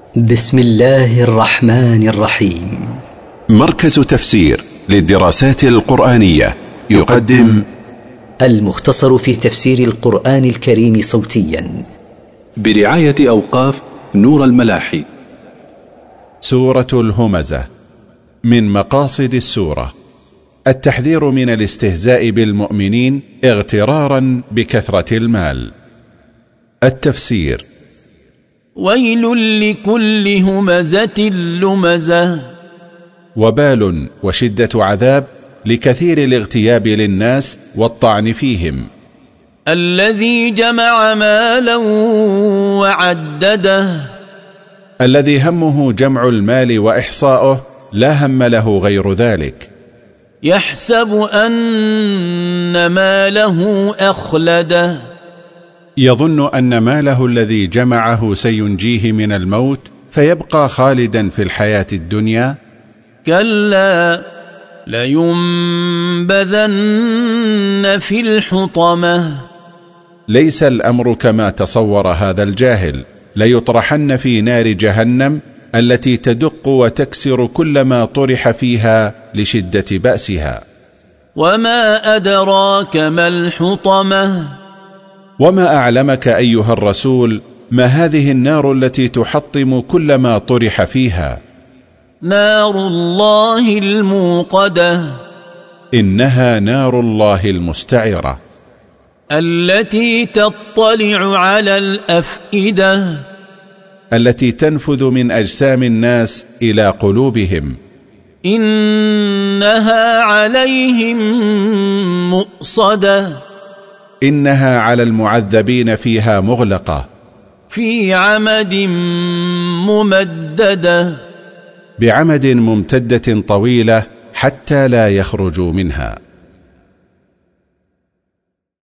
بسم الله الرحمن الرحيم. مركز تفسير للدراسات القرآنية يقدم المختصر في تفسير القرآن الكريم صوتيا برعاية أوقاف نور الملاحي. سورة الهمزة. من مقاصد السورة التحذير من الاستهزاء بالمؤمنين اغترارا بكثرة المال. التفسير: ويل لكل همزة لمزة. وبال وشدة عذاب لكثير الاغتياب للناس والطعن فيهم. الذي جمع مالا وعدده. الذي همه جمع المال وإحصاؤه، لا هم له غير ذلك. يحسب أن ماله أخلده. يظن أن ماله الذي جمعه سينجيه من الموت فيبقى خالدا في الحياة الدنيا. كلا لينبذن في الحطمة. ليس الأمر كما تصور هذا الجاهل، ليطرحن في نار جهنم التي تدق وتكسر كل ما طرح فيها لشدة بأسها. وما أدراك ما الحطمة. وما أعلمك أيها الرسول ما هذه النار التي تحطم كل ما طرح فيها؟ نار الله الموقدة. إنها نار الله المستعرة، التي تطلع على الأفئدة، التي تنفذ من أجسام الناس إلى قلوبهم. إنها عليهم مؤصدة. إنها على المعذبين فيها مغلقة، في عمد ممددة، بعمد ممتدة طويلة حتى لا يخرجوا منها.